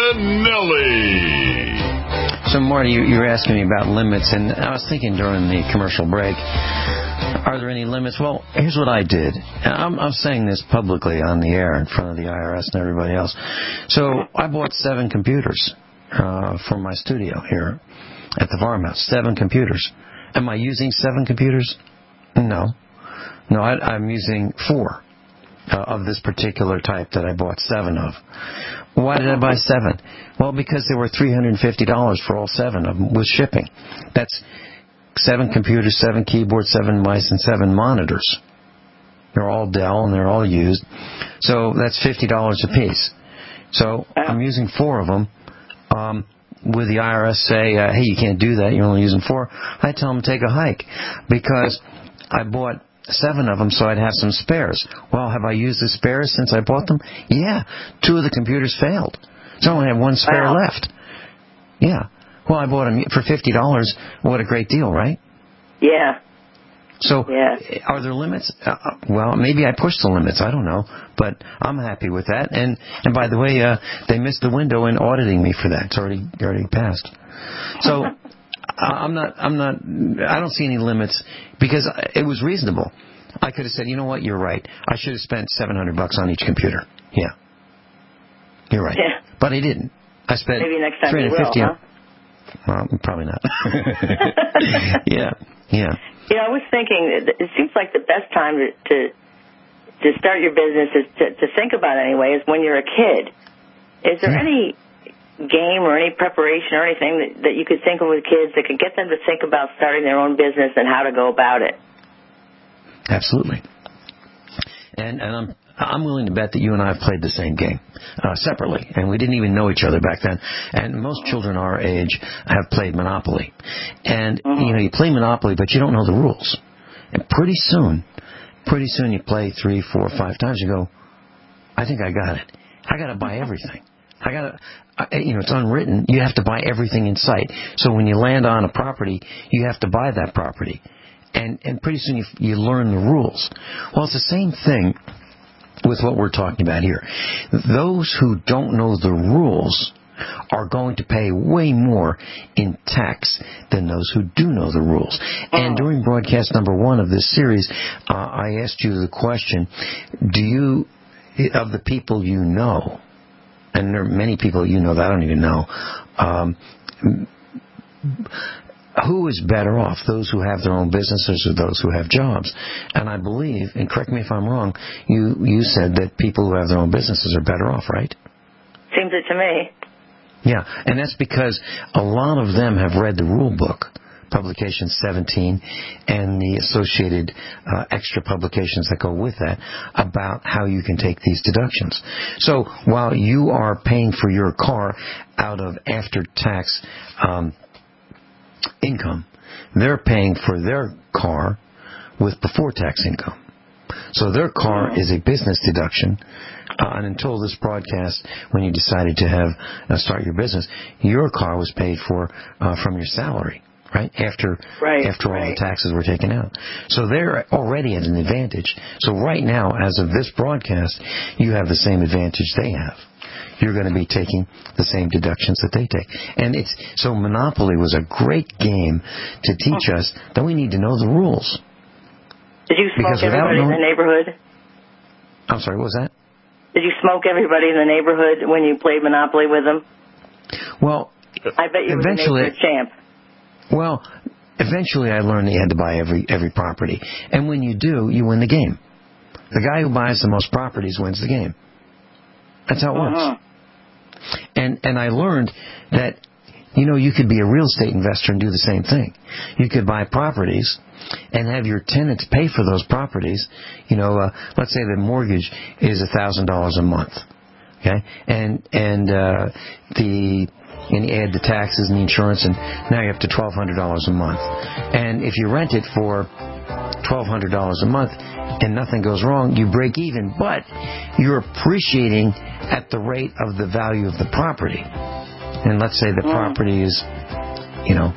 Finelli. So, Marty, you, you were asking me about limits, and I was thinking during the commercial break, are there any limits? Well, here's what I did. I'm, I'm saying this publicly on the air in front of the I R S and everybody else. So I bought seven computers uh, for my studio here at the farmhouse. Seven computers. Am I using seven computers? No. No, I, I'm using four uh, of this particular type that I bought seven of. Why did I buy seven? Well, because they were three hundred fifty dollars for all seven of them with shipping. That's seven computers, seven keyboards, seven mice, and seven monitors. They're all Dell, and they're all used. So that's fifty dollars a piece. So I'm using four of them. Um, with the I R S say, uh, hey, you can't do that, you're only using four, I tell them to take a hike because I bought seven of them so I'd have some spares. Well, have I used the spares since I bought them? Yeah. Two of the computers failed. So I only have one spare wow. left. Yeah. Well, I bought them for fifty dollars. What a great deal, right? Yeah. So, yeah. Are there limits? Uh, well, maybe I pushed the limits. I don't know, but I'm happy with that. And and by the way, uh, they missed the window in auditing me for that. It's already already passed. So I'm not I'm not I don't see any limits because it was reasonable. I could have said, you know what, you're right. I should have spent seven hundred bucks on each computer. Yeah, you're right. Yeah. But I didn't. I spent maybe next time you will, huh? Well, probably not. yeah, yeah. You know, I was thinking, it seems like the best time to to, to start your business is to, to think about anyway is when you're a kid. Is there yeah. any game or any preparation or anything that, that you could think of with kids that could get them to think about starting their own business and how to go about it? Absolutely. And, and I'm I'm willing to bet that you and I have played the same game uh, separately, and we didn't even know each other back then. And most children our age have played Monopoly. And, mm-hmm. you know, you play Monopoly, but you don't know the rules. And pretty soon, pretty soon you play three, four, five times, you go, I think I got it. I got to buy everything. I got to, you know, it's unwritten. You have to buy everything in sight. So when you land on a property, you have to buy that property. And, and pretty soon you, you learn the rules. Well, it's the same thing with what we're talking about here. Those who don't know the rules are going to pay way more in tax than those who do know the rules. And during broadcast number one of this series, uh, I asked you the question, do you, of the people you know, and there are many people you know that I don't even know, um, who is better off, those who have their own businesses or those who have jobs? And I believe, and correct me if I'm wrong, you, you said that people who have their own businesses are better off, right? Seems it to me. Yeah, and that's because a lot of them have read the rule book, publication seventeen, and the associated uh, extra publications that go with that about how you can take these deductions. So while you are paying for your car out of after-tax um, income, they're paying for their car with before-tax income. So their car is a business deduction. Uh, and until this broadcast, when you decided to have uh, start your business, your car was paid for uh, from your salary, right? After right, after right. all the taxes were taken out. So they're already at an advantage. So right now, as of this broadcast, you have the same advantage they have. You're going to be taking the same deductions that they take. And it's so Monopoly was a great game to teach us that we need to know the rules. Did you smoke Because everybody knowing, in the neighborhood? I'm sorry, what was that? Did you smoke everybody in the neighborhood when you played Monopoly with them? Well, I bet you eventually, were the neighborhood champ. Well, eventually I learned that you had to buy every every property. And when you do, you win the game. The guy who buys the most properties wins the game. That's how it works. Uh-huh. And and I learned that, you know, you could be a real estate investor and do the same thing. You could buy properties and have your tenants pay for those properties. You know, uh, let's say the mortgage is a thousand dollars a month, okay, and and uh, the and you add the taxes and the insurance, and now you're up to twelve hundred dollars a month. And if you rent it for twelve hundred dollars a month and nothing goes wrong, you break even, but you're appreciating at the rate of the value of the property. And let's say the property is, you know,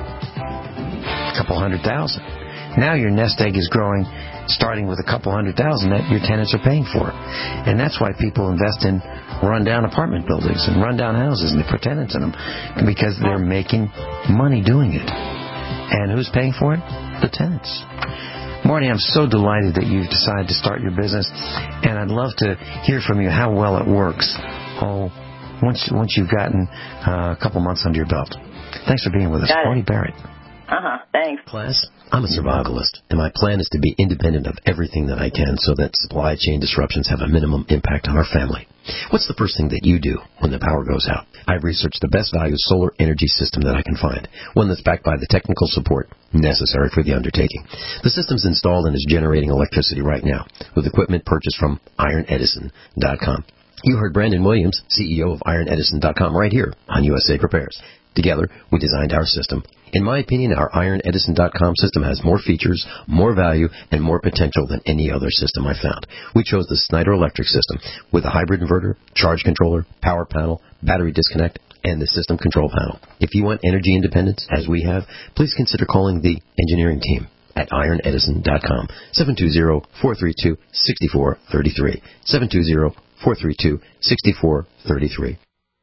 a couple hundred thousand. Now your nest egg is growing, starting with a couple hundred thousand that your tenants are paying for. And that's why people invest in run-down apartment buildings and run-down houses, and they put tenants in them, because they're making money doing it. And who's paying for it? The tenants. Marty, I'm so delighted that you've decided to start your business, and I'd love to hear from you how well it works. Oh, once once you've gotten uh, a couple months under your belt. Thanks for being with us, Marty Barrett. Uh-huh, thanks. Class, I'm a survivalist, and my plan is to be independent of everything that I can so that supply chain disruptions have a minimum impact on our family. What's the first thing that you do when the power goes out? I've researched the best value solar energy system that I can find, one that's backed by the technical support necessary for the undertaking. The system's installed and is generating electricity right now with equipment purchased from iron edison dot com. You heard Brandon Williams, C E O of iron edison dot com, right here on U S A Prepares. Together, we designed our system. In my opinion, our iron edison dot com system has more features, more value, and more potential than any other system I found. We chose the Snyder Electric system with a hybrid inverter, charge controller, power panel, battery disconnect, and the system control panel. If you want energy independence, as we have, please consider calling the engineering team at iron edison dot com, seven two zero, four three two, six four three three, seven two zero, four three two, six four three three.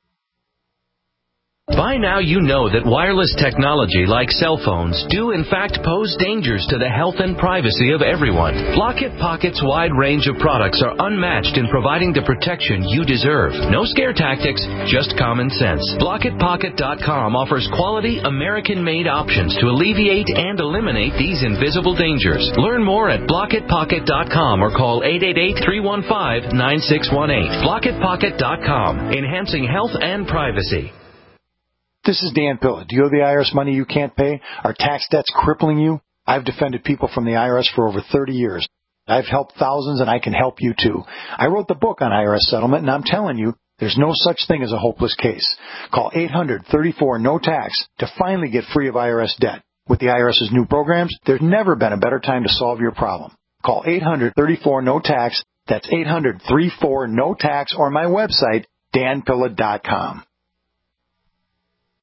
By now you know that wireless technology like cell phones do in fact pose dangers to the health and privacy of everyone. Blockit Pocket's wide range of products are unmatched in providing the protection you deserve. No scare tactics, just common sense. Blockit Pocket dot com offers quality American-made options to alleviate and eliminate these invisible dangers. Learn more at Blockit Pocket dot com or call eight eight eight, three one five, nine six one eight. Blockit Pocket dot com, enhancing health and privacy. This is Dan Pilla. Do you owe the I R S money you can't pay? Are tax debts crippling you? I've defended people from the I R S for over thirty years. I've helped thousands, and I can help you too. I wrote the book on I R S settlement, and I'm telling you, there's no such thing as a hopeless case. Call eight hundred, thirty-four, no tax to finally get free of I R S debt. With the IRS's new programs, there's never been a better time to solve your problem. Call eight hundred, thirty-four, no tax. That's eight hundred, thirty-four, no tax, or my website, dan pilla dot com.